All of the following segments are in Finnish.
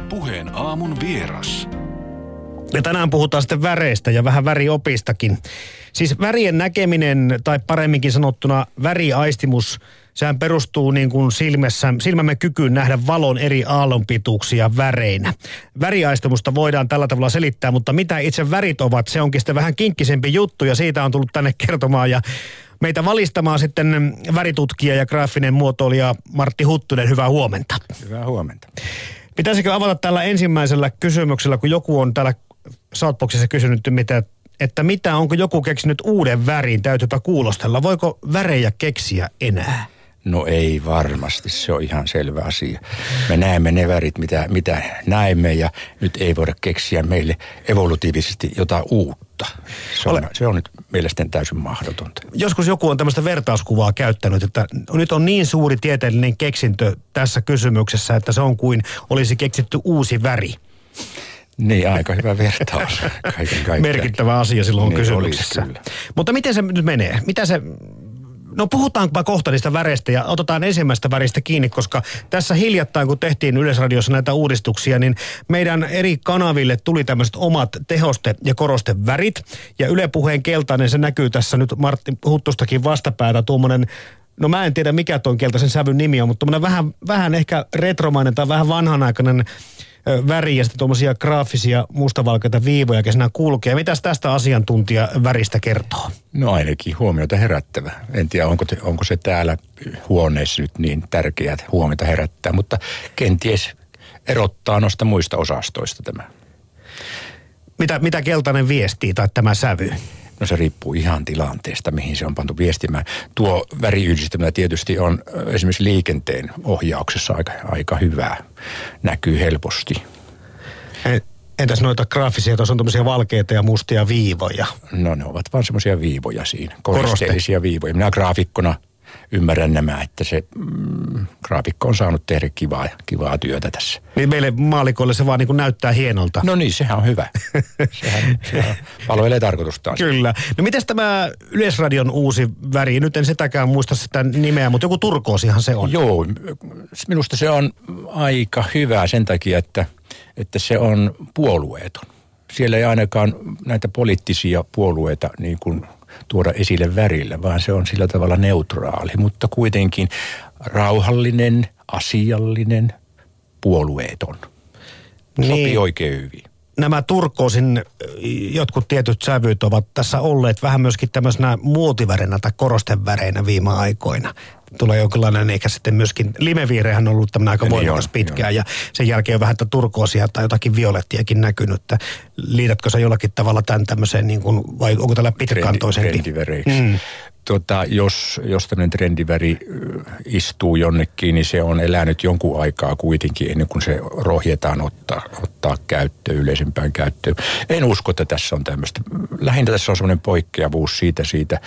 Puheen aamun vieras. Ja tänään puhutaan sitten väreistä ja vähän väriopistakin. Siis värien näkeminen, tai paremminkin sanottuna väriaistimus, sehän perustuu niin kuin silmämme kykyyn nähdä valon eri aallonpituuksia väreinä. Väriaistimusta voidaan tällä tavalla selittää, mutta mitä itse värit ovat, se onkin sitten vähän kinkkisempi juttu, ja siitä on tullut tänne kertomaan ja meitä valistamaan sitten väritutkija ja graafinen muotoilija Martti Huttunen. Hyvää huomenta. Hyvää huomenta. Pitäisikö avata tällä ensimmäisellä kysymyksellä, kun joku on täällä Shoutboxissa kysynyt, onko joku keksinyt uuden värin, täytyypä kuulostella. Voiko värejä keksiä enää? No ei varmasti, se on ihan selvä asia. Me näemme ne värit, mitä näemme, ja nyt ei voida keksiä meille evolutiivisesti jotain uutta. Se on nyt mielestäni täysin mahdotonta. Joskus joku on tämmöistä vertauskuvaa käyttänyt, että nyt on niin suuri tieteellinen keksintö tässä kysymyksessä, että se on kuin olisi keksitty uusi väri. Niin, aika hyvä vertaus. Merkittävä asia silloin niin kysymyksessä. Mutta miten se nyt menee? No puhutaanpa kohta niistä väreistä ja otetaan ensimmäistä väristä kiinni, koska tässä hiljattain, kun tehtiin Yleisradiossa näitä uudistuksia, niin meidän eri kanaville tuli tämmöiset omat tehoste- ja korostevärit. Ja Yle Puheen keltainen, se näkyy tässä nyt Martti Huttustakin vastapäätä, tuommoinen, no mä en tiedä mikä tuon keltaisen sävyn nimi on, mutta vähän ehkä retromainen tai vähän vanhanaikainen väri ja sitten tuommoisia graafisia mustavalkeita viivoja kesänä kulkee. Mitäs tästä asiantuntija väristä kertoo? No ainakin huomiota herättävä. En tiedä, onko se täällä huoneessa nyt niin tärkeää huomiota herättää, mutta kenties erottaa noista muista osastoista tämä. Mitä keltainen viestii tai tämä sävy? No se riippuu ihan tilanteesta, mihin se on pantu viestimään. Tuo väriyhdistelmä tietysti on esimerkiksi liikenteen ohjauksessa aika hyvää. Näkyy helposti. Entäs noita graafisia, tuossa on tämmöisiä valkeita ja mustia viivoja? No ne ovat vaan semmoisia viivoja siinä, koristeellisia viivoja. Minä graafikkona ymmärrän nämä, että se graafikko on saanut tehdä kivaa työtä tässä. Niin meille maalikoille se vaan niin kuin näyttää hienolta. No niin, sehän on hyvä. sehän palvelee tarkoitustaan. Kyllä. No mites tämä Yleisradion uusi väri? Nyt en sitäkään muista sitä nimeä, mutta joku turkoosihan se on. Joo, minusta se on aika hyvä sen takia, että se on puolueeton. Siellä ei ainakaan näitä poliittisia puolueita niin kuin tuoda esille värillä, vaan se on sillä tavalla neutraali, mutta kuitenkin rauhallinen, asiallinen, puolueeton. Sopii oikein hyvin. Nämä turkoosin jotkut tietyt sävyt ovat tässä olleet vähän myöskin tämmöisenä muotiväreinä tai korosteväreinä viime aikoina. Tulee jonkinlainen, eikä sitten myöskin limeviirehän on ollut tämmöinen aika voimakas pitkään, ja sen jälkeen on vähän turkoosia tai jotakin violettiakin näkynyt. Liitätkö sä jollakin tavalla tämän tämmöiseen, niin kuin, vai onko tällä pitkäkantoisempi? Trendiväreiksi. Jos tämmöinen trendiväri istuu jonnekin, niin se on elänyt jonkun aikaa kuitenkin ennen kuin se rohjetaan ottaa käyttöön, yleisempään käyttöön. En usko, että tässä on tämmöistä. Lähinnä tässä on semmoinen poikkeavuus siitä.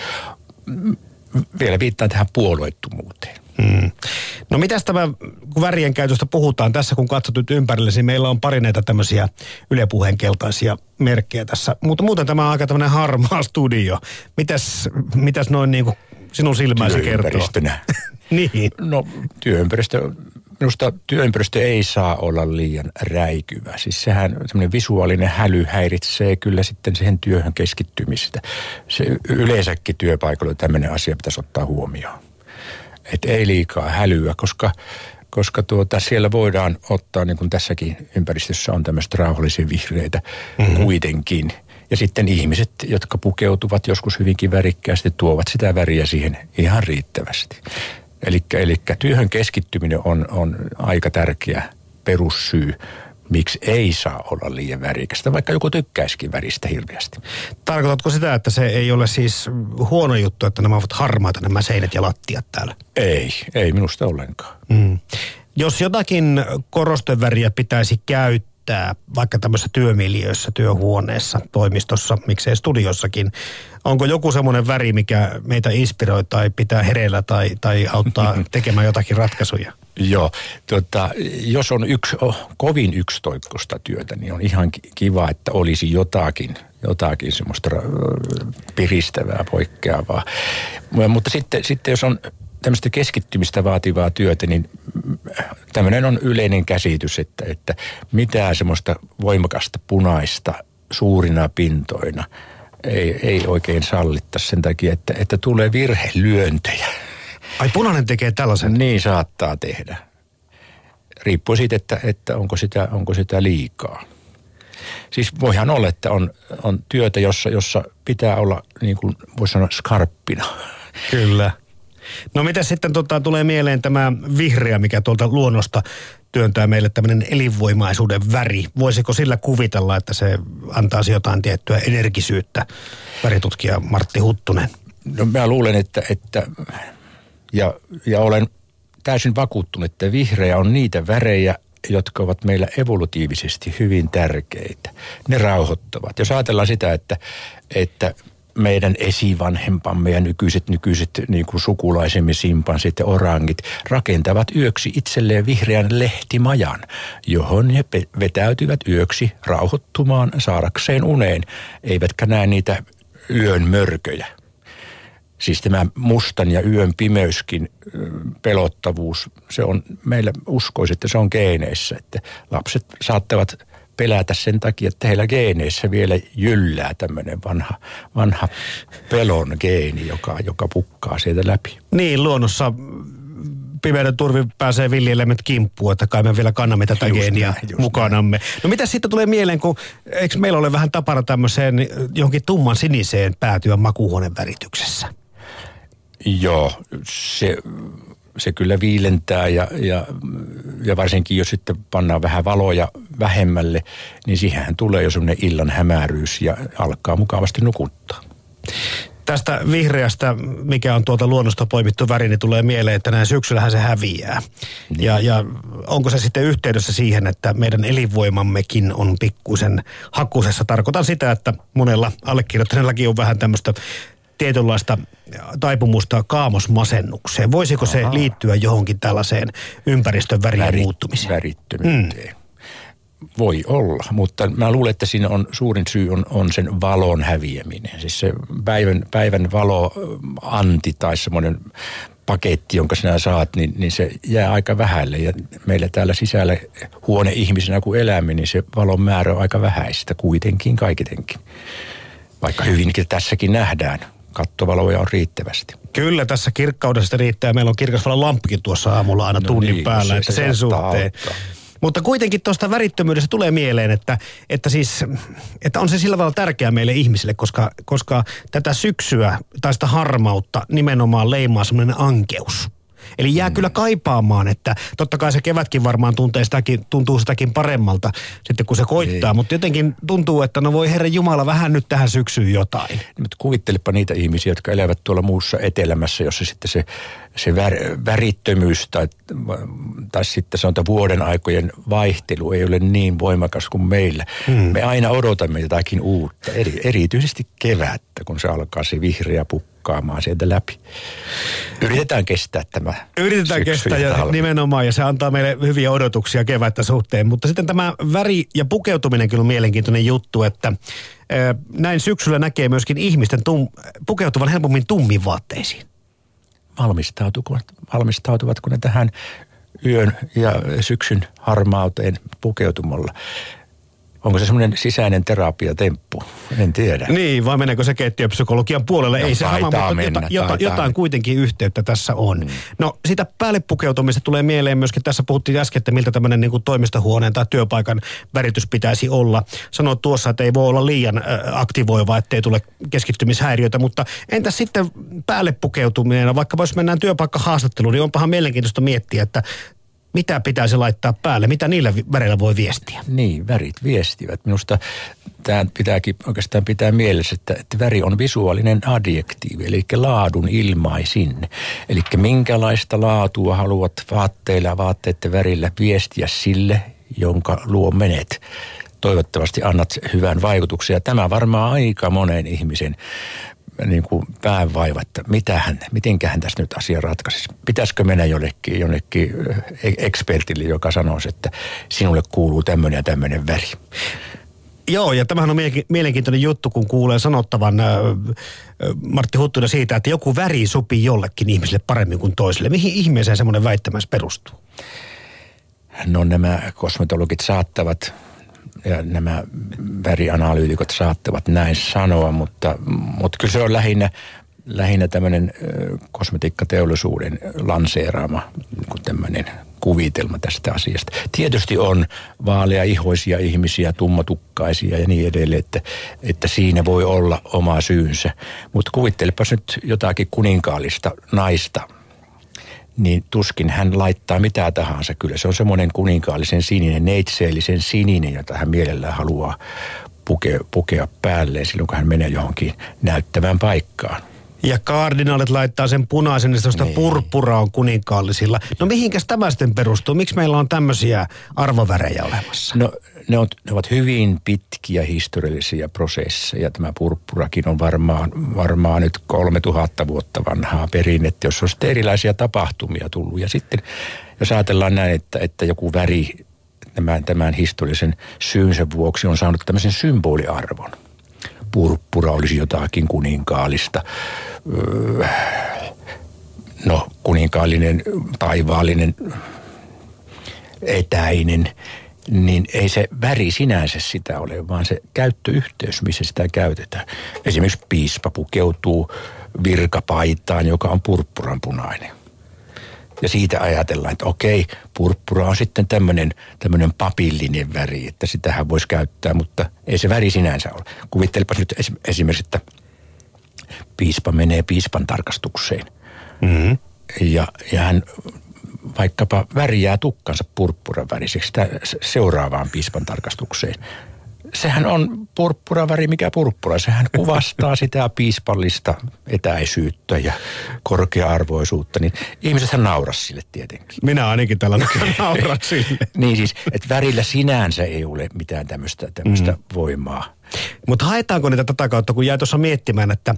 Vielä viittaan tähän puolueettomuuteen. No mitäs tämä, kun värien käytöstä puhutaan tässä, kun katsot nyt ympärillesi, niin meillä on pari näitä tämmöisiä Yle Puheen keltaisia merkkejä tässä. Mutta muuten tämä on aika tämmöinen harmaa studio. Mitäs noin niin kuin sinun silmäisi kertoo? Työympäristönä. Niin. No minusta työympäristö ei saa olla liian räikyvä. Siis sehän semmoinen visuaalinen häly häiritsee kyllä sitten siihen työhön keskittymistä. Se yleensäkin työpaikalla tämmöinen asia pitäisi ottaa huomioon. Että ei liikaa hälyä, koska siellä voidaan ottaa, niin kuin tässäkin ympäristössä on tämmöistä rauhallisia vihreitä kuitenkin. Ja sitten ihmiset, jotka pukeutuvat joskus hyvinkin värikkäästi, tuovat sitä väriä siihen ihan riittävästi. Eli työhön keskittyminen on aika tärkeä perussyy, miksi ei saa olla liian värikästä, vaikka joku tykkäisikin väristä hirveästi. Tarkoitatko sitä, että se ei ole siis huono juttu, että nämä ovat harmaita, nämä seinät ja lattiat täällä? Ei minusta ollenkaan. Jos jotakin korosteväriä pitäisi käyttää, vaikka tämmöisessä työmiljöössä, työhuoneessa, toimistossa, miksei studiossakin, onko joku semmoinen väri, mikä meitä inspiroi tai pitää hereillä tai auttaa tekemään jotakin ratkaisuja? Joo, jos on kovin yksitoikkoista työtä, niin on ihan kiva, että olisi jotakin semmoista piristävää, poikkeavaa. Mutta sitten jos on tämmöistä keskittymistä vaativaa työtä, niin tämmöinen on yleinen käsitys, että mitään semmoista voimakasta punaista suurina pintoina ei oikein sallittaisi sen takia, että tulee virhelyöntejä. Ai punainen tekee tällaisen? Niin saattaa tehdä. Riippuu siitä, että onko sitä liikaa. Siis voihan olla, että on työtä, jossa pitää olla, niin kuin voisi sanoa, skarppina. Kyllä. No mitä sitten tulee mieleen tämä vihreä, mikä tuolta luonnosta työntää meille tämmöinen elinvoimaisuuden väri. Voisiko sillä kuvitella, että se antaisi jotain tiettyä energisyyttä, väritutkija Martti Huttunen? No mä luulen, että ja olen täysin vakuuttunut, että vihreä on niitä värejä, jotka ovat meillä evolutiivisesti hyvin tärkeitä. Ne rauhoittavat. Jos ajatellaan sitä, että meidän esivanhempamme ja nykyiset niin kuin sukulaisemme simpanssit ja orangit rakentavat yöksi itselleen vihreän lehtimajan, johon ne vetäytyvät yöksi rauhoittumaan saadakseen uneen, eivätkä näe niitä yön mörköjä. Siis tämä mustan ja yön pimeyskin pelottavuus, se on meillä uskoisi, että se on geeneissä, että lapset saattavat pelätä sen takia, että heillä geeneissä vielä jyllää tämmöinen vanha pelon geeni, joka pukkaa sieltä läpi. Niin, luonnossa pimeyden turvi pääsee villieläimet kimppuun, että kai me vielä kannamme tätä geeniä mukanamme. No mitä siitä tulee mieleen, kun eikö meillä ole vähän tapana tämmöiseen johonkin tumman siniseen päätyä makuuhuoneen värityksessä? Joo, se kyllä viilentää ja varsinkin jos sitten pannaan vähän valoja vähemmälle, niin siihenhän tulee jo semmoinen illan hämäryys ja alkaa mukavasti nukuttaa. Tästä vihreästä, mikä on tuolta luonnosta poimittu väri, niin tulee mieleen, että näin syksyllähän se häviää. Niin. Ja onko se sitten yhteydessä siihen, että meidän elinvoimammekin on pikkuisen hakusessa? Tarkoitan sitä, että monella allekirjoittaneellakin on vähän tämmöistä tietynlaista taipumusta kaamosmasennukseen. Voisiko se liittyä johonkin tällaiseen ympäristön värien muuttumiseen? Värittömyyteen. Voi olla, mutta mä luulen, että siinä on suurin syy on sen valon häviäminen. Siis se päivän valoanti tai semmoinen paketti, jonka sinä saat, niin se jää aika vähälle. Ja meillä täällä sisällä huoneihmisenä kun elämme, niin se valon määrä on aika vähäistä kuitenkin kaikitenkin. Vaikka hyvinkin tässäkin nähdään. Kattovaloja on riittävästi. Kyllä, tässä kirkkaudesta riittää. Meillä on kirkasvalon lamppukin tuossa aamulla aina tunnin päällä, että sen suhteen. Mutta kuitenkin tuosta värittömyydestä tulee mieleen, että on se sillä tavalla tärkeää meille ihmisille, koska tätä syksyä tai sitä harmautta nimenomaan leimaa semmoinen ankeus. Eli jää kyllä kaipaamaan, että totta kai se kevätkin varmaan tuntuu sitäkin paremmalta sitten kun se koittaa, mutta jotenkin tuntuu, että no voi Herran Jumala vähän nyt tähän syksyyn jotain. Mutta kuvittelepa niitä ihmisiä, jotka elävät tuolla muussa etelämässä, jossa sitten se värittömyys tai sitten sanotaan vuoden aikojen vaihtelu ei ole niin voimakas kuin meillä. Me aina odotamme jotakin uutta, erityisesti kevättä, kun se alkaa se vihreä pukkaamaan sieltä läpi. Yritetään kestää tämä. Yritetään kestää ja nimenomaan, ja se antaa meille hyviä odotuksia kevättä suhteen. Mutta sitten tämä väri ja pukeutuminen kyllä on mielenkiintoinen juttu, että näin syksyllä näkee myöskin ihmisten pukeutuvan helpommin tummiin vaatteisiin. Valmistautuvatko ne tähän yön ja syksyn harmauteen pukeutumalla? Onko se semmoinen sisäinen terapiatemppu? En tiedä. Niin, vai meneekö se keittiöpsykologian puolelle? No, ei se mutta jotain kuitenkin yhteyttä tässä on. No, sitä päälle pukeutumista tulee mieleen myöskin, tässä puhuttiin äsken, että miltä tämmöinen niin kuin toimistohuoneen tai työpaikan väritys pitäisi olla. Sanoit tuossa, että ei voi olla liian aktivoiva, ettei tule keskittymishäiriöitä, mutta entäs sitten päälle pukeutuminen? Vaikka jos mennään työpaikkahaastatteluun, niin onpahan mielenkiintoista miettiä, että mitä pitäisi laittaa päälle? Mitä niillä väreillä voi viestiä? Niin, värit viestivät. Minusta tämä pitääkin oikeastaan pitää mielessä, että väri on visuaalinen adjektiivi, eli laadun ilmaisin. Eli minkälaista laatua haluat vaatteiden värillä viestiä sille, jonka luo menet. Toivottavasti annat hyvän vaikutuksen. Ja tämä varmaan aika monen ihmisen niin kuin päänvaiva, että mitenkähän tässä nyt asia ratkaisisi. Pitäisikö mennä jonnekin ekspertille, joka sanoisi, että sinulle kuuluu tämmöinen ja tämmöinen väri. Joo, ja tämähän on mielenkiintoinen juttu, kun kuulee sanottavan Martti Huttunen siitä, että joku väri sopii jollekin ihmiselle paremmin kuin toiselle. Mihin ihmeeseen semmoinen väittämässä perustuu? No nämä kosmetologit saattavat ja nämä värianalyytikot saattavat näin sanoa, mutta kyllä se on lähinnä tämmöinen kosmetiikkateollisuuden lanseeraama niin tämmöinen kuvitelma tästä asiasta. Tietysti on vaaleaihoisia ihmisiä, tummatukkaisia ja niin edelleen, että siinä voi olla oma syynsä. Mutta kuvittelepas nyt jotakin kuninkaallista naista, niin tuskin hän laittaa mitä tahansa. Kyllä se on semmoinen kuninkaallisen sininen, neitseellisen sininen, jota hän mielellään haluaa pukea päälleen silloin, kun hän menee johonkin näyttävään paikkaan. Ja kardinaalit laittaa sen punaisen, niin sellaista purppura on kuninkaallisilla. No mihinkäs tämä sitten perustuu? Miksi meillä on tämmöisiä arvovärejä olemassa? No ne ovat hyvin pitkiä historiallisia prosesseja. Tämä purppurakin on varmaan nyt 3000 vuotta vanhaa perinnettä, jos on sitten erilaisia tapahtumia tullut. Ja sitten jos ajatellaan näin, että joku väri tämän historiallisen syynsä vuoksi on saanut tämmöisen symboliarvon. Purppura olisi jotakin kuninkaallista, kuninkaallinen, taivaallinen, etäinen, niin ei se väri sinänsä sitä ole, vaan se käyttöyhteys, missä sitä käytetään. Esimerkiksi piispa pukeutuu virkapaitaan, joka on purppuranpunainen. Ja siitä ajatellaan, että okei, purppura on sitten tämmöinen papillinen väri, että sitähän voisi käyttää, mutta ei se väri sinänsä ole. Kuvittelepas nyt esimerkiksi, että piispa menee piispan tarkastukseen. Mm-hmm. Ja hän vaikkapa värjää tukkansa purppuran väriseksi seuraavaan piispan tarkastukseen. Sehän on purppuraväri, mikä purppura. Sehän kuvastaa sitä piispallista etäisyyttä ja korkea-arvoisuutta. Niin ihmisethän nauras sille tietenkin. Minä ainakin tällä nauran sille. Niin siis, että värillä sinänsä ei ole mitään tämmöistä voimaa. Mutta haetaanko niitä tätä kautta, kun jäi tuossa miettimään, että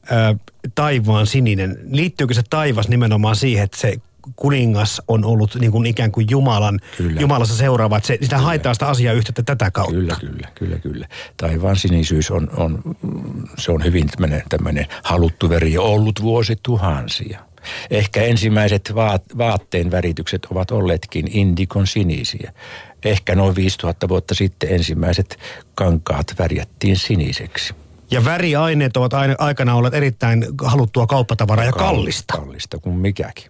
taivaan sininen, liittyykö se taivas nimenomaan siihen, että se kuningas on ollut niin kuin ikään kuin Jumalassa seuraava, että sitä haetaan sitä asiaa yhteyttä tätä kautta. Kyllä. Taivaan sinisyys se on hyvin tämmöinen haluttu väri ja ollut vuosituhansia. Ehkä ensimmäiset vaatteen väritykset ovat olleetkin indikon sinisiä. Ehkä noin 5000 vuotta sitten ensimmäiset kankaat värjättiin siniseksi. Ja väriaineet ovat aikana olleet erittäin haluttua kauppatavaraa ja kallista. Kallista kuin mikäkin.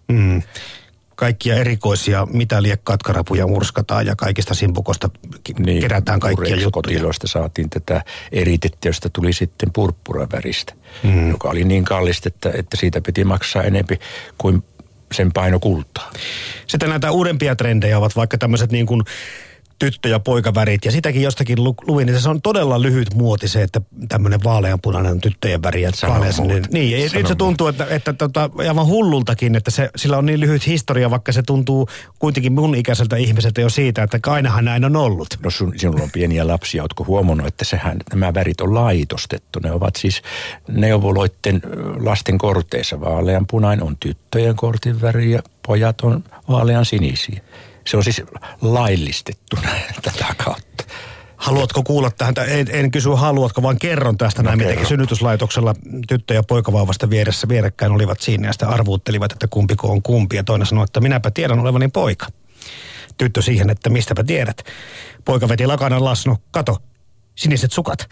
Kaikkia erikoisia, mitä liekkaatkarapuja murskataan ja kaikista simpukosta kerätään kaikkia juttuja. Kotiloista saatiin tätä eritettä, josta tuli sitten purppuraväristä, joka oli niin kallista, että siitä piti maksaa enempi kuin sen paino kultaa. Sitten näitä uudempia trendejä ovat vaikka tämmöiset niin kuin tyttö- ja poikavärit, ja sitäkin jostakin luin, että se on todella lyhyt muoti se, että tämmöinen vaaleanpunainen tyttöjen väri. Niin, nyt se tuntuu, että aivan hullultakin, että sillä on niin lyhyt historia, vaikka se tuntuu kuitenkin mun ikäiseltä ihmiseltä jo siitä, että ainahan näin on ollut. No sinulla on pieniä lapsia, ootko huomannut, että nämä värit on laitostettu. Ne ovat siis neuvoloitten lasten korteissa. Vaaleanpunainen on tyttöjen kortin väri ja pojat on vaalean sinisiä. Se on siis laillistettu tätä kautta. Haluatko kuulla tähän? En kysy haluatko, vaan kerron tästä näin, mitenkin synnytyslaitoksella tyttö- ja poikavauvasta vierekkäin olivat siinä ja sitä arvuuttelivat, että kumpiko on kumpi. Ja toinen sanoi, että minäpä tiedän olevani poika. Tyttö siihen, että mistäpä tiedät. Poika veti lakanan las, no kato, siniset sukat.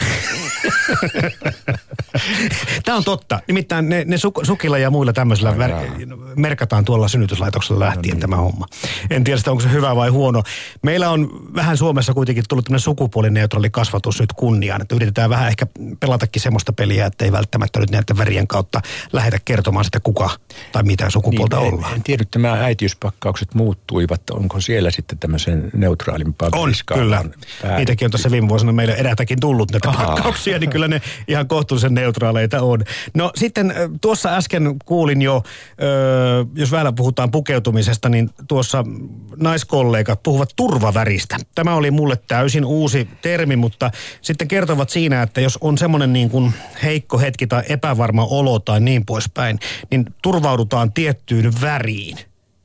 Tämä on totta. Nimittäin ne sukilla ja muilla tämmöisillä merkataan tuolla synnytyslaitoksella lähtien tämä homma. En tiedä sitä, onko se hyvä vai huono. Meillä on vähän Suomessa kuitenkin tullut tämmöinen sukupuolineutraali kasvatus nyt kunniaan. Että yritetään vähän ehkä pelatakin semmoista peliä, että ei välttämättä nyt näiden värien kautta lähetä kertomaan sitä kuka tai mitä sukupuolta ollaan. En tiedä, että nämä äitiyspakkaukset muuttuivat. Onko siellä sitten tämmöisen neutraalimpaa? On, kyllä. Niitäkin on tässä viime vuosina meille erätäkin tullut näitä pakkauksia, niin kyllä ne ihan kohtuullisen neutraaleita on. No sitten tuossa äsken kuulin jo, jos vielä puhutaan pukeutumisesta, niin tuossa naiskollegat puhuvat turvaväristä. Tämä oli mulle täysin uusi termi, mutta sitten kertovat siinä, että jos on semmoinen niin kuin heikko hetki tai epävarma olo tai niin poispäin, niin turvaudutaan tiettyyn väriin.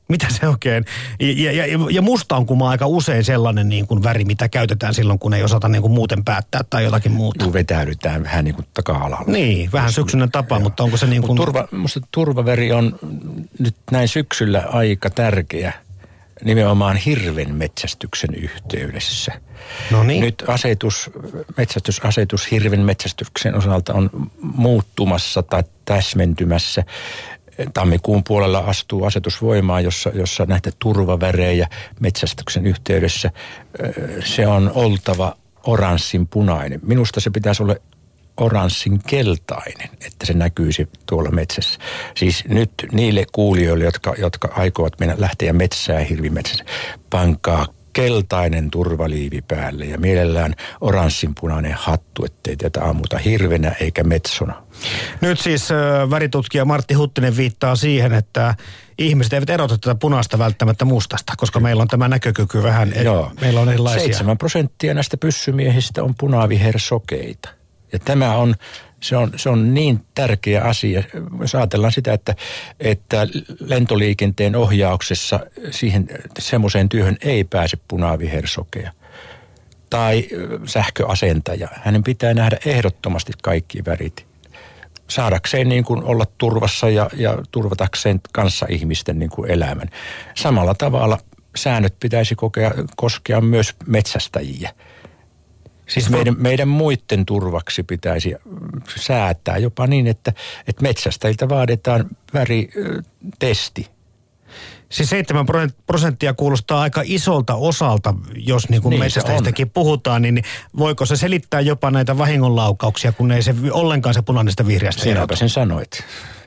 Mitä se oikein? Ja musta on kuma aika usein sellainen niin kuin väri, mitä käytetään silloin, kun ei osata niin kuin muuten päättää tai jotakin muuta. Vetäydytään vähän niin kuin taka-alalle. Niin, vähän syksyinen tapa, mutta onko se niin kuin... Musta turvaväri on nyt näin syksyllä aika tärkeä nimenomaan hirven metsästyksen yhteydessä. No niin. Nyt metsästysasetus hirven metsästyksen osalta on muuttumassa tai täsmentymässä. Tammikuun puolella astuu asetus voimaan, jossa näitä turvavärejä metsästyksen yhteydessä se on oltava oranssin punainen. Minusta se pitäisi olla oranssin keltainen, että se näkyisi tuolla metsässä. Siis nyt niille kuulijoille, jotka aikovat lähteä metsään hirvimetsässä, pankaa keltainen turvaliivi päälle ja mielellään oranssinpunainen hattu, ettei tätä ammuta hirvenä eikä metsona. Nyt siis väritutkija Martti Huttinen viittaa siihen, että ihmiset eivät erota tätä punaista välttämättä mustasta, koska meillä on tämä näkökyky vähän, meillä on erilaisia. 7% näistä pyssymiehistä on punavihersokeita. Ja tämä se on niin tärkeä asia, jos ajatellaan sitä, että lentoliikenteen ohjauksessa siihen semmoiseen työhön ei pääse punavihersokea. Tai sähköasentaja. Hänen pitää nähdä ehdottomasti kaikki värit. Saadakseen niin kuin olla turvassa ja turvatakseen kanssa ihmisten niin kuin elämän. Samalla tavalla säännöt pitäisi koskea myös metsästäjiä. Siis meidän muiden turvaksi pitäisi säätää jopa niin, että metsästäjiltä vaaditaan väritesti. Siis 7% kuulostaa aika isolta osalta, jos niin kuin metsästäjistäkin puhutaan, niin voiko se selittää jopa näitä vahingonlaukauksia, kun ei se ollenkaan se punaisesta vihreästä erota? Sinäpä sen sanoit.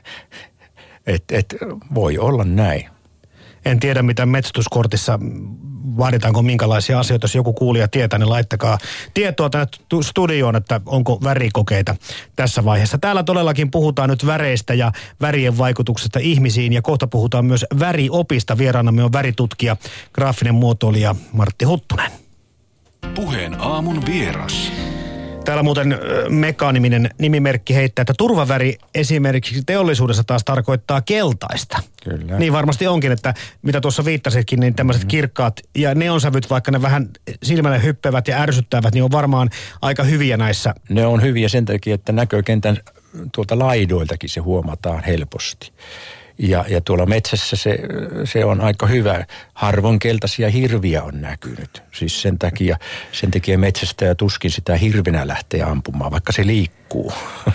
Et voi olla näin. En tiedä, mitä metsästyskortissa vaaditaanko minkälaisia asioita. Jos joku kuulija tietää, niin laittakaa tietoa tänne studioon, että onko värikokeita tässä vaiheessa. Täällä todellakin puhutaan nyt väreistä ja värien vaikutuksesta ihmisiin ja kohta puhutaan myös väriopista. Vieraanamme on väritutkija, graafinen muotoilija Martti Huttunen. Puheen aamun vieras. Täällä muuten Meka-niminen nimimerkki heittää, että turvaväri esimerkiksi teollisuudessa taas tarkoittaa keltaista. Kyllä. Niin varmasti onkin, että mitä tuossa viittasitkin, niin tämmöiset kirkkaat ja neonsävyt, vaikka ne vähän silmälle hyppevät ja ärsyttävät, niin on varmaan aika hyviä näissä. Ne on hyviä sen takia, että näkökentän tuolta laidoiltakin se huomataan helposti. Ja tuolla metsässä se on aika hyvä. Harvoin keltaisia hirviä on näkynyt. Siis sen takia metsästäjä tuskin sitä hirvenä lähtee ampumaan, vaikka se liikkuu.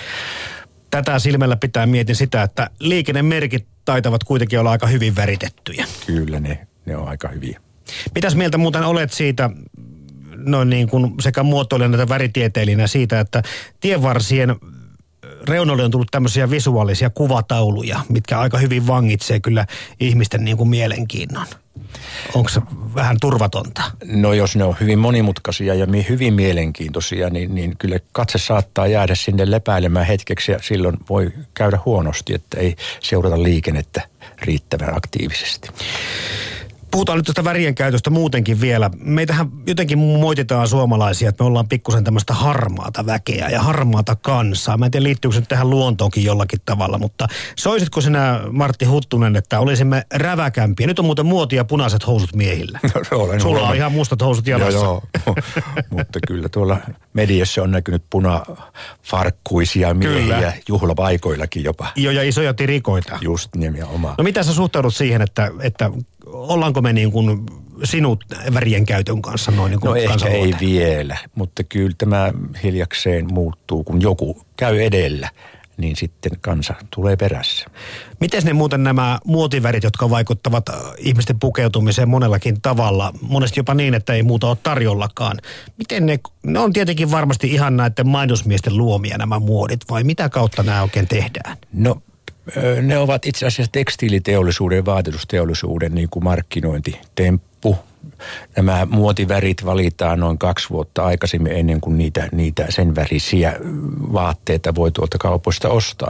Tätä silmällä pitää mietin sitä, että liikennemerkit taitavat kuitenkin olla aika hyvin väritettyjä. Kyllä ne on aika hyviä. Mitäs mieltä muuten olet siitä, noin niin kuin sekä muotoilijana että väritieteilijänä siitä, että tienvarsien reunoille on tullut tämmöisiä visuaalisia kuvatauluja, mitkä aika hyvin vangitsee kyllä ihmisten niin kuin mielenkiinnon. Onko se vähän turvatonta? No jos ne on hyvin monimutkaisia ja hyvin mielenkiintoisia, niin kyllä katse saattaa jäädä sinne lepäilemään hetkeksi ja silloin voi käydä huonosti, että ei seurata liikennettä riittävän aktiivisesti. Puhutaan nyt tästä värien käytöstä muutenkin vielä. Meitähän jotenkin moititaan suomalaisia, että me ollaan pikkusen tämmöistä harmaata väkeä ja harmaata kansaa. Mä en tiedä, liittyykö se tähän luontoonkin jollakin tavalla, mutta soisitko sinä, Martti Huttunen, että olisimme räväkämpiä? Nyt on muuten muotia punaiset housut miehillä. No, sulla on ihan mustat housut jalassa. Joo. Mutta kyllä tuolla mediassa on näkynyt punafarkkuisia miehiä kyllä. Juhlapaikoillakin jopa. Joo, ja isoja tirikoita. Just nimenomaan. No mitä sä suhtaudut siihen, että ollaanko me niin kuin sinut värien käytön kanssa noin niin kuin no ehkä ei vielä, mutta kyllä tämä hiljakseen muuttuu, kun joku käy edellä, niin sitten kansa tulee perässä. Miten ne muuten nämä muotivärit, jotka vaikuttavat ihmisten pukeutumiseen monellakin tavalla, monesti jopa niin, että ei muuta ole tarjollakaan. Miten ne on tietenkin varmasti ihan näiden mainosmiesten luomia nämä muodit, vai mitä kautta nämä oikein tehdään? No ne ovat itse asiassa tekstiiliteollisuuden ja vaatetusteollisuuden niin kuin markkinointitemppu. Nämä muotivärit valitaan noin 2 vuotta aikaisemmin ennen kuin niitä sen värisiä vaatteita voi tuolta kaupoista ostaa.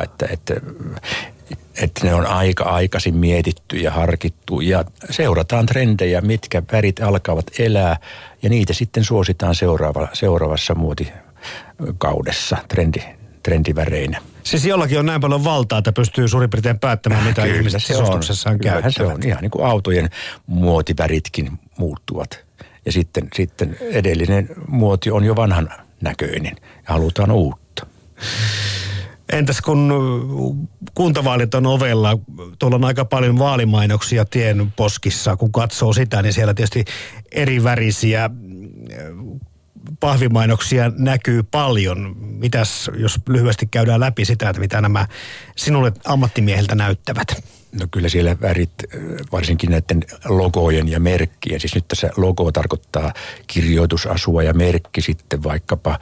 Että ne on aika aikaisin mietitty ja harkittu ja seurataan trendejä, mitkä värit alkavat elää ja niitä sitten suositaan seuraavassa muotikaudessa trendiväreinä. Siis jollakin on näin paljon valtaa, että pystyy suurin piirtein päättämään, mitä ihmiset sisustuksessaan käyttävät. Se on ihan niin kuin autojen muotiväritkin muuttuvat. Ja sitten edellinen muoti on jo vanhan näköinen ja halutaan uutta. Entäs kun kuntavaalit on ovella, tuolla on aika paljon vaalimainoksia tien poskissa, kun katsoo sitä, niin siellä tietysti eri värisiä pahvimainoksia näkyy paljon. Mitäs, jos lyhyesti käydään läpi sitä, että mitä nämä sinulle ammattimieheltä näyttävät? No kyllä siellä värit, varsinkin näiden logojen ja merkkien, siis nyt tässä logo tarkoittaa kirjoitusasua ja merkki sitten vaikkapa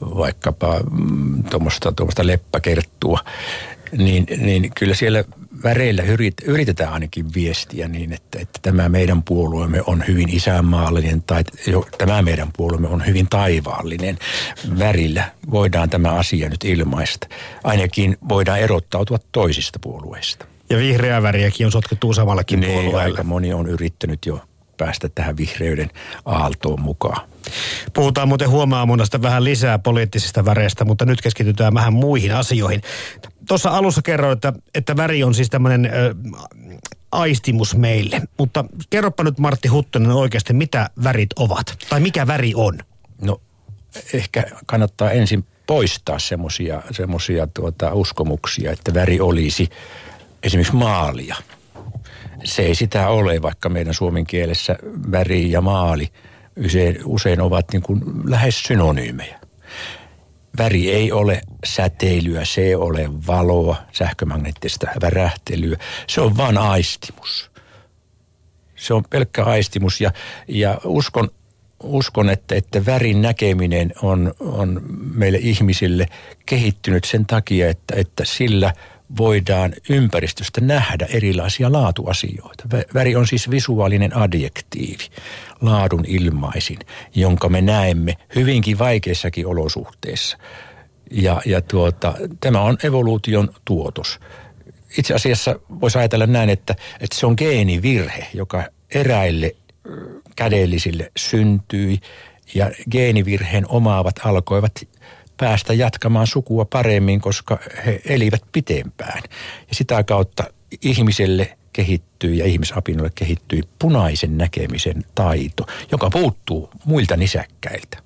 tuommoista leppäkerttua, niin kyllä siellä väreillä yritetään ainakin viestiä niin, että tämä meidän puolueemme on hyvin isänmaallinen tai tämä meidän puolueemme on hyvin taivaallinen. Värillä voidaan tämä asia nyt ilmaista. Ainakin voidaan erottautua toisista puolueista. Ja vihreää väriäkin on sotkettu samallakin puolueella. Aika moni on yrittänyt jo päästä tähän vihreyden aaltoon mukaan. Puhutaan muuten huomenaamunasta vähän lisää poliittisista väreistä, mutta nyt keskitytään vähän muihin asioihin. Tuossa alussa kerroin, että väri on siis tämmöinen aistimus meille. Mutta kerropa nyt Martti Huttunen oikeasti, mitä värit ovat? Tai mikä väri on? No ehkä kannattaa ensin poistaa semmoisia uskomuksia, että väri olisi esimerkiksi maalia. Se ei sitä ole, vaikka meidän suomen kielessä väri ja maali usein ovat niin kuin lähes synonyymejä. Väri ei ole säteilyä, se ei ole valoa, sähkömagneettista värähtelyä. Se on vain aistimus. Se on pelkkä aistimus ja uskon että värin näkeminen on meille ihmisille kehittynyt sen takia, että sillä voidaan ympäristöstä nähdä erilaisia laatuasioita. Väri on siis visuaalinen adjektiivi, laadun ilmaisin, jonka me näemme hyvinkin vaikeissakin olosuhteissa. Ja tämä on evoluution tuotos. Itse asiassa voisi ajatella näin, että se on geenivirhe, joka eräille kädellisille syntyi ja geenivirheen omaavat alkoivat päästä jatkamaan sukua paremmin, koska he elivät pitempään. Ja sitä kautta ihmiselle kehittyy ja ihmisapinoille kehittyy punaisen näkemisen taito, joka puuttuu muilta nisäkkäiltä.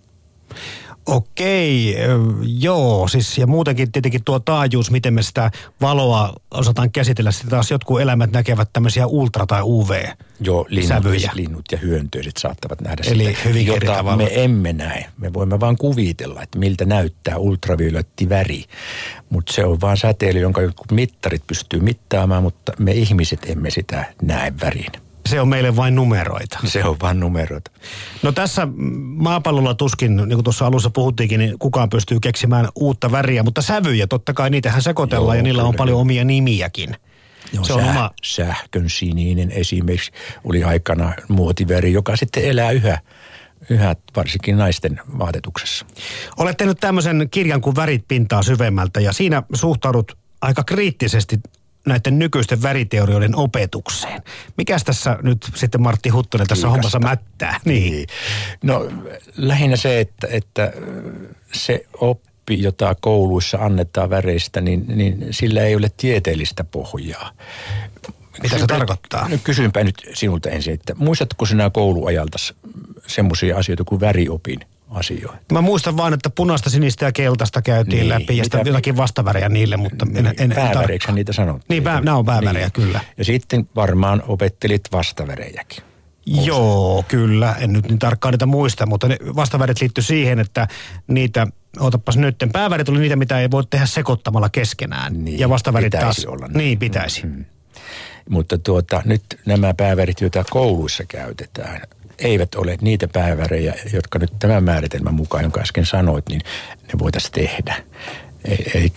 Okei, joo, siis ja muutenkin tietenkin tuo taajuus, miten me sitä valoa osataan käsitellä, sitten taas jotkut eläimet näkevät tämmöisiä ultra- tai UV-sävyjä. Joo, linnut ja hyönteiset saattavat nähdä eli sitä, jota me emme näe. Me voimme vaan kuvitella, että miltä näyttää ultravioletti väri, mutta se on vaan säteily, jonka jotkut mittarit pystyy mittaamaan, mutta me ihmiset emme sitä näe värin. Se on meille vain numeroita. Se on vain numeroita. No tässä maapallolla tuskin, niin kuin tuossa alussa puhuttiinkin, niin kukaan pystyy keksimään uutta väriä, mutta sävyjä, totta kai niitähän sekoitellaan ja niillä on paljon omia nimiäkin. Joo, se on sähkön sininen esimerkiksi oli aikana muotiväri, joka sitten elää yhä varsinkin naisten vaatetuksessa. Olet tehnyt tämmöisen kirjan kuin Värit pintaa syvemmältä ja siinä suhtaudut aika kriittisesti näiden nykyisten väriteorioiden opetukseen. Mikäs tässä nyt sitten Martti Huttunen tässä hommassa mättää? Niin. No lähinnä se, että se oppi, jota kouluissa annetaan väreistä, niin sillä ei ole tieteellistä pohjaa. Mitä se tarkoittaa? No, kysynpä nyt sinulta ensin, että muistatko sinä kouluajalta semmoisia asioita kuin väriopin asioita? Mä muistan vaan, että punaista, sinistä ja keltaista käytiin läpi ja sitten jotakin vastavärejä niille, mutta pääväreiksi niitä sanottiin. Niin, nämä on päävärejä, kyllä. Ja sitten varmaan opettelit vastavärejäkin. Joo, kyllä. En nyt niin tarkkaan niitä muista, mutta ne vastavärit liittyi siihen, että niitä, otapas nyt, päävärit oli niitä, mitä ei voi tehdä sekoittamalla keskenään. Niin, ja vastavärit taas. Olla. Niin, pitäisi. Mutta nyt nämä päävärit, joita kouluissa käytetään, eivät ole niitä päävärejä, jotka nyt tämän määritelmän mukaan, jonka äsken sanoit, niin ne voitaisiin tehdä. Eli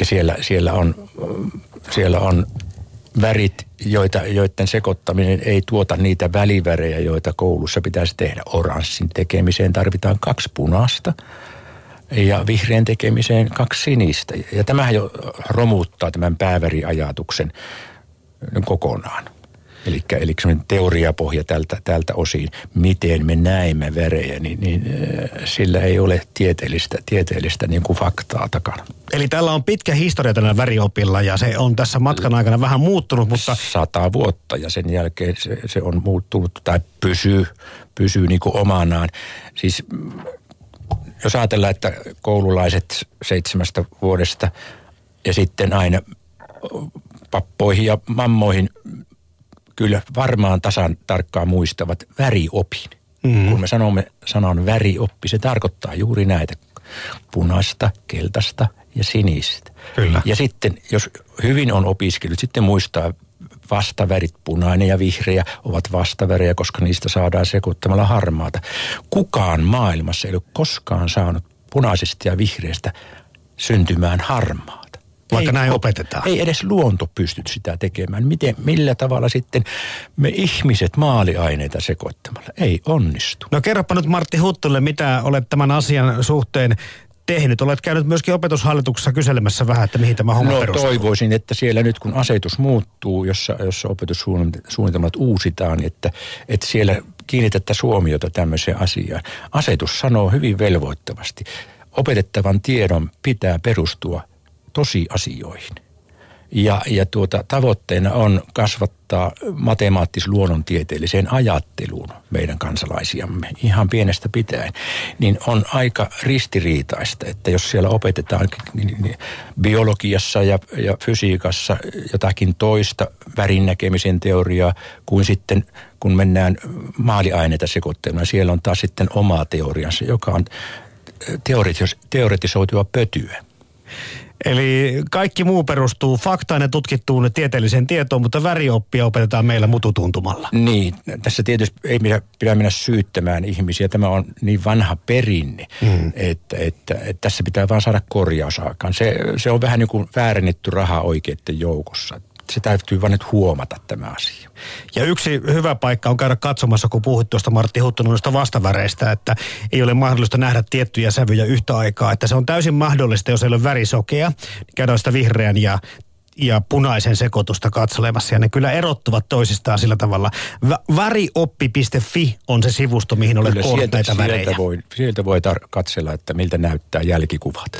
siellä on värit, joiden sekoittaminen ei tuota niitä välivärejä, joita koulussa pitäisi tehdä. Oranssin tekemiseen tarvitaan 2 punaista ja vihreän tekemiseen 2 sinistä. Ja tämähän jo romuttaa tämän pääväriajatuksen kokonaan. eli semmoinen teoriapohja tältä osin, miten me näemme värejä, niin sillä ei ole tieteellistä niin kuin faktaa takana. Eli tällä on pitkä historia tällä väriopilla ja se on tässä matkan aikana vähän muuttunut, mutta 100 vuotta ja sen jälkeen se on muuttunut tai pysyy niin kuin omanaan. Siis jos ajatellaan, että koululaiset 7 vuodesta ja sitten aina pappoihin ja mammoihin kyllä varmaan tasan tarkkaan muistavat väriopin. Mm-hmm. Kun me sanomme sanan värioppi, se tarkoittaa juuri näitä punaista, keltaista ja sinistä. Kyllä. Ja sitten, jos hyvin on opiskellut, sitten muistaa vastavärit, punainen ja vihreä ovat vastavärejä, koska niistä saadaan sekoittamalla harmaata. Kukaan maailmassa ei ole koskaan saanut punaisesta ja vihreästä syntymään harmaata. Vaikka näin opetetaan. Ei edes luonto pysty sitä tekemään. Millä tavalla sitten me ihmiset maaliaineita sekoittamalla? Ei onnistu. No kerropa nyt Martti Huttunen, mitä olet tämän asian suhteen tehnyt. Olet käynyt myöskin opetushallituksessa kyselemässä vähän, että mihin tämä homma perustuu. Toivoisin, että siellä nyt kun asetus muuttuu, jossa opetussuunnitelmat uusitaan, että siellä kiinnitettäisiin huomiota tämmöiseen asiaan. Asetus sanoo hyvin velvoittavasti. Opetettavan tiedon pitää perustua tosiasioihin. Ja tavoitteena on kasvattaa matemaattis-luonnontieteelliseen ajatteluun meidän kansalaisiamme ihan pienestä pitäen. Niin on aika ristiriitaista, että jos siellä opetetaan niin biologiassa ja fysiikassa jotakin toista värin näkemisen teoriaa, kuin sitten kun mennään maaliaineita sekoittamaan, siellä on taas sitten oma teoriansa, joka on teoretisoitua pötyä. Eli kaikki muu perustuu faktaan ja tutkittuun tieteelliseen tietoon, mutta värioppia opetetaan meillä mututuntumalla. Niin, tässä tietysti ei pidä mennä syyttämään ihmisiä. Tämä on niin vanha perinne, että tässä pitää vaan saada korjausaikaan. Se on vähän niin kuin väärennetty raha oikeiden joukossa. Se täytyy vaan nyt huomata tämä asia. Ja yksi hyvä paikka on käydä katsomassa, kun puhuit tuosta Martti Huttunen noista vastaväreistä, että ei ole mahdollista nähdä tiettyjä sävyjä yhtä aikaa. Että se on täysin mahdollista, jos ei ole värisokea, niin käydään sitä vihreän ja punaisen sekoitusta katselemassa. Ja ne kyllä erottuvat toisistaan sillä tavalla. Värioppi.fi on se sivusto, mihin olet koonnut näitä värejä. Sieltä voi katsella, että miltä näyttää jälkikuvat.